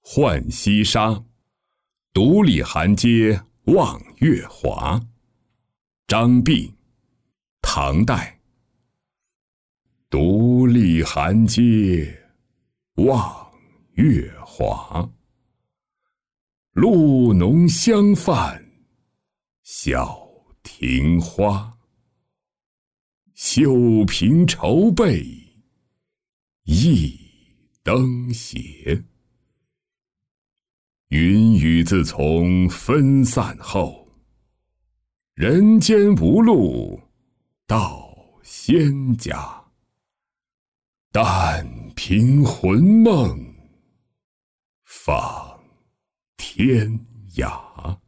浣溪沙，独立寒阶望月华。张弼，唐代。独立寒阶望月华，露浓香泛小庭花。绣屏绸背一灯斜，云雨自从分散后，人间无路到仙家。但凭魂梦访天涯。